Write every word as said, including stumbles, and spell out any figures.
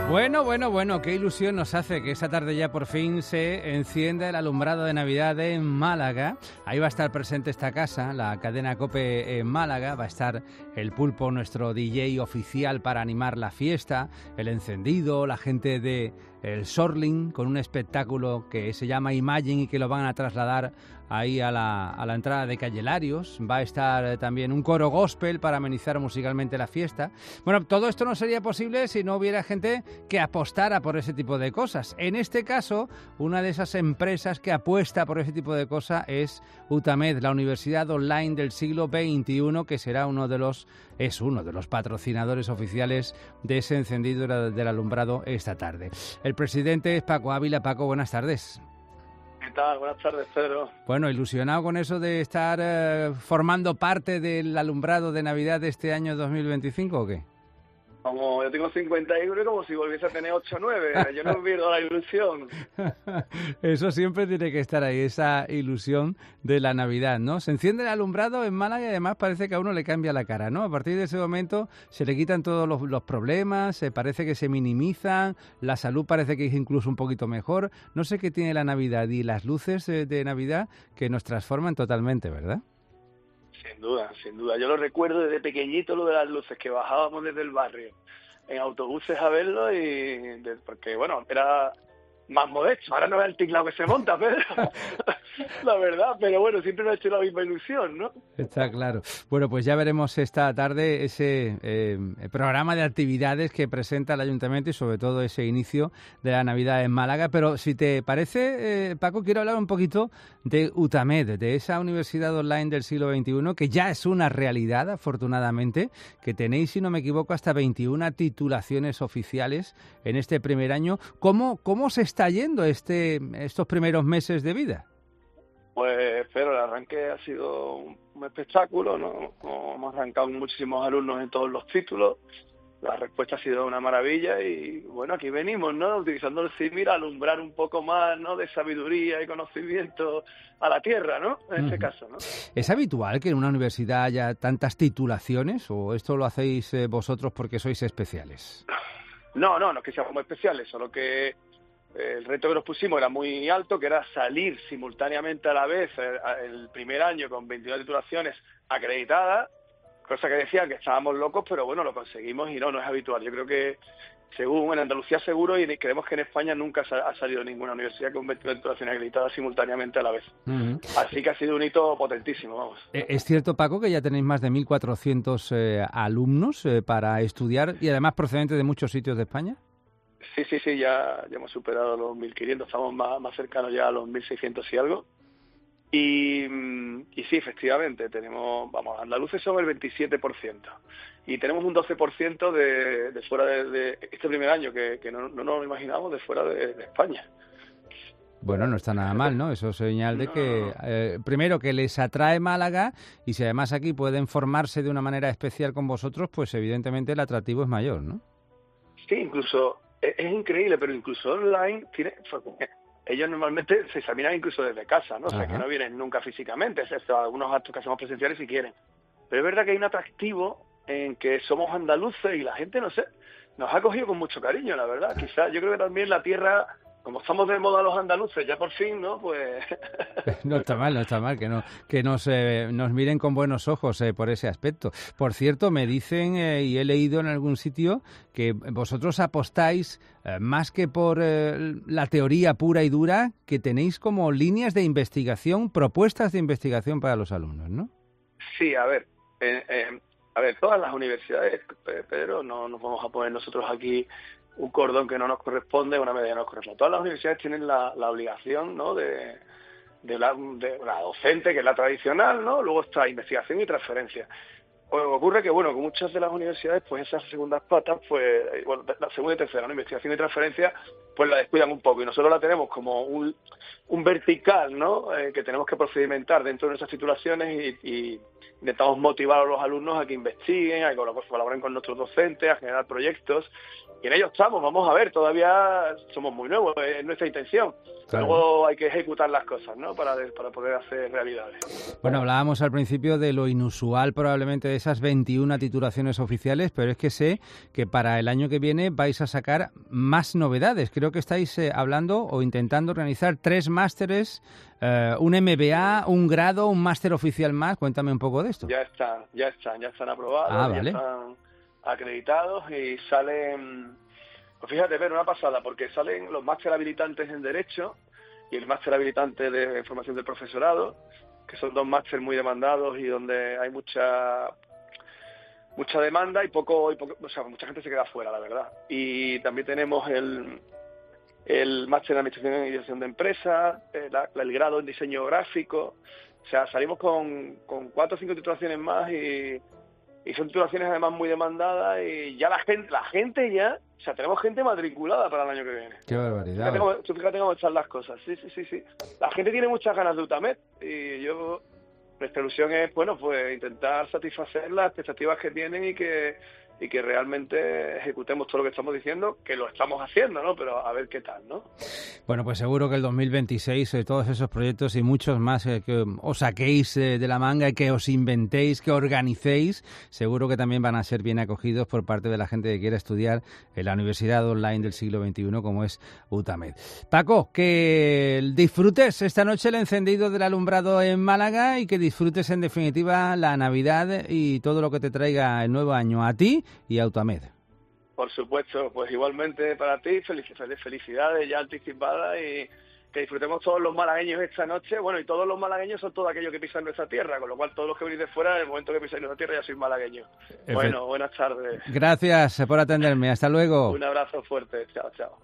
Bueno, bueno, bueno, qué ilusión nos hace que esta tarde ya por fin se encienda el alumbrado de Navidad en Málaga. Ahí va a estar presente esta casa, la cadena COPE en Málaga. Va a estar el Pulpo, nuestro D J oficial para animar la fiesta, el encendido, la gente de el Sorling con un espectáculo que se llama Imagine y que lo van a trasladar ahí a la, a la entrada de Calle Larios. Va a estar también un coro gospel para amenizar musicalmente la fiesta. Bueno, todo esto no sería posible si no hubiera gente que apostara por ese tipo de cosas. En este caso, una de esas empresas que apuesta por ese tipo de cosas es UTAMED, la Universidad Online del siglo veintiuno, que será uno de los, es uno de los patrocinadores oficiales de ese encendido del alumbrado esta tarde. El presidente es Paco Ávila. Paco, buenas tardes. ¿Qué tal? Buenas tardes, Pedro. Bueno, ilusionado con eso de estar eh, formando parte del alumbrado de Navidad de este año dos mil veinticinco, ¿o qué? Como yo tengo cincuenta y uno, como si volviese a tener ocho o nueve. Yo no pierdo la ilusión. Eso siempre tiene que estar ahí, esa ilusión de la Navidad, ¿no? Se enciende el alumbrado en Málaga y además parece que a uno le cambia la cara, ¿no? A partir de ese momento se le quitan todos los, los problemas, se parece que se minimizan, la salud parece que es incluso un poquito mejor. No sé qué tiene la Navidad y las luces de Navidad que nos transforman totalmente, ¿verdad? Sin duda, sin duda. Yo lo recuerdo desde pequeñito, lo de las luces, que bajábamos desde el barrio en autobuses a verlo y... De, porque, bueno, era más modesto. Ahora no es el tinglado que se monta, pero la verdad, pero bueno, siempre nos ha hecho la misma ilusión, ¿no? Está claro. Bueno, pues ya veremos esta tarde ese eh, programa de actividades que presenta el Ayuntamiento y sobre todo ese inicio de la Navidad en Málaga. Pero si te parece, eh, Paco, quiero hablar un poquito de UTAMED, de esa Universidad Online del siglo veintiuno, que ya es una realidad, afortunadamente, que tenéis, si no me equivoco, hasta veintiuna titulaciones oficiales en este primer año. ¿Cómo, cómo se está yendo este, estos primeros meses de vida? Pues, pero el arranque ha sido un espectáculo, ¿no? Hemos arrancado muchísimos alumnos en todos los títulos. La respuesta ha sido una maravilla y, bueno, aquí venimos, ¿no? Utilizando el CIMIR a alumbrar un poco más, ¿no? De sabiduría y conocimiento a la tierra, ¿no? En este uh-huh. caso, ¿no? ¿Es habitual que en una universidad haya tantas titulaciones o esto lo hacéis eh, vosotros porque sois especiales? No, no, no es que seamos especiales, solo que el reto que nos pusimos era muy alto, que era salir simultáneamente a la vez el, el primer año con veintiuna titulaciones acreditadas, cosa que decían que estábamos locos, pero bueno, lo conseguimos y no, no es habitual. Yo creo que, según en Andalucía seguro, y creemos que en España nunca ha salido ninguna universidad con veintiuna titulaciones acreditadas simultáneamente a la vez. Uh-huh. Así que ha sido un hito potentísimo, vamos. ¿Es cierto, Paco, que ya tenéis más de mil cuatrocientos eh, alumnos eh, para estudiar y además procedentes de muchos sitios de España? Sí, sí, sí, ya, ya hemos superado los mil quinientos, estamos más, más cercanos ya a los mil seiscientos y algo. Y, y sí, efectivamente, tenemos, vamos, andaluces son el veintisiete por ciento y tenemos un doce por ciento de, de fuera de, de este primer año, que, que no, no nos lo imaginamos, de fuera de, de España. Bueno, no está nada mal, ¿no? Eso es señal de no, que, eh, primero, que les atrae Málaga y si además aquí pueden formarse de una manera especial con vosotros, pues evidentemente el atractivo es mayor, ¿no? Sí, incluso... Es increíble, pero incluso online tiene, ellos normalmente se examinan incluso desde casa, ¿no? O sea, que no vienen nunca físicamente, excepto algunos actos que hacemos presenciales si quieren. Pero es verdad que hay un atractivo en que somos andaluces y la gente, no sé, nos ha cogido con mucho cariño, la verdad. Quizás yo creo que también la tierra, como estamos de moda los andaluces, ya por fin, ¿no? Pues... No está mal, no está mal, que no que nos, eh, nos miren con buenos ojos eh, por ese aspecto. Por cierto, me dicen, eh, y he leído en algún sitio, que vosotros apostáis, eh, más que por eh, la teoría pura y dura, que tenéis como líneas de investigación, propuestas de investigación para los alumnos, ¿no? Sí, a ver, eh, eh, a ver, todas las universidades, Pedro, no nos vamos a poner nosotros aquí un cordón que no nos corresponde, una medalla que no nos corresponde. Todas las universidades tienen la, la obligación, ¿no?, de, de, la, de la docente, que es la tradicional, ¿no? Luego está investigación y transferencia. Pues ocurre que, bueno, con muchas de las universidades, pues esas segundas patas, pues, bueno, la segunda y tercera, ¿no?, investigación y transferencia, pues la descuidan un poco. Y nosotros la tenemos como un, un vertical, ¿no?, eh, que tenemos que procedimentar dentro de nuestras titulaciones y, y intentamos motivar a los alumnos a que investiguen, a que colaboren con nuestros docentes, a generar proyectos. Y en ello estamos, vamos a ver, todavía somos muy nuevos, es nuestra intención. Claro. Luego hay que ejecutar las cosas, ¿no? Para, para poder hacer realidades. Bueno, hablábamos al principio de lo inusual probablemente de esas veintiuna titulaciones oficiales, pero es que sé que para el año que viene vais a sacar más novedades. Creo que estáis eh, hablando o intentando organizar tres másteres, eh, un M B A, un grado, un máster oficial más. Cuéntame un poco de esto. Ya están, ya están, ya están aprobados, ah, vale. ya están acreditados y salen, pues fíjate, ver una pasada, porque salen los máster habilitantes en Derecho y el máster habilitante de Formación del Profesorado, que son dos máster muy demandados y donde hay mucha mucha demanda y poco, y poco, o sea, mucha gente se queda fuera, la verdad. Y también tenemos el el máster en Administración y Dirección de Empresas, el, el grado en Diseño Gráfico, o sea, salimos con, con cuatro o cinco titulaciones más y Y son titulaciones además muy demandadas y ya la gente, la gente ya, o sea, tenemos gente matriculada para el año que viene. Qué barbaridad. Fíjate cómo, tú fíjate cómo están las cosas. Sí, sí, sí, sí. La gente tiene muchas ganas de UTAMED y yo, nuestra ilusión es, bueno, pues intentar satisfacer las expectativas que tienen y que y que realmente ejecutemos todo lo que estamos diciendo, que lo estamos haciendo, ¿no? Pero a ver qué tal, ¿no? Bueno, pues seguro que el dos mil veintiséis, eh, todos esos proyectos y muchos más eh, que os saquéis eh, de la manga y que os inventéis, que organicéis, seguro que también van a ser bien acogidos por parte de la gente que quiera estudiar en la Universidad Online del siglo veintiuno, como es UTAMED. Paco, que disfrutes esta noche el encendido del alumbrado en Málaga y que disfrutes en definitiva la Navidad y todo lo que te traiga el nuevo año a ti y a UTAMED. Por supuesto, pues igualmente para ti, felicidades, felicidades ya anticipadas y que disfrutemos todos los malagueños esta noche. Bueno, y todos los malagueños son todos aquellos que pisan nuestra tierra, con lo cual todos los que venís de fuera, en el momento que pisáis nuestra tierra ya sois malagueños. Bueno, buenas tardes. Gracias por atenderme, hasta luego. Un abrazo fuerte, chao, chao.